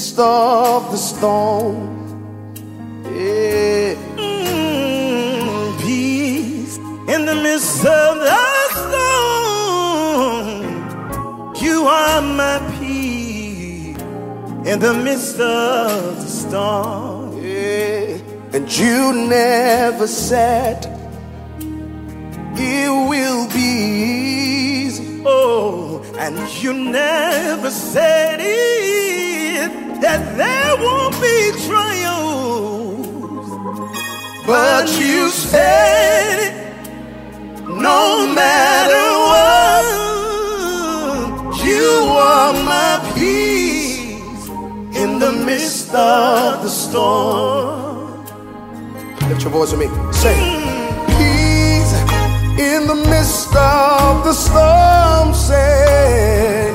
midst of the storm. Yeah. Peace in the midst of the storm. You are my peace in the midst of the storm. Yeah. And you never said it will be easy. Oh, and you never said it that there won't be trials, but you said no matter what, you are my peace in the midst of the storm. Lift your voice with me. Say, peace in the midst of the storm. Say,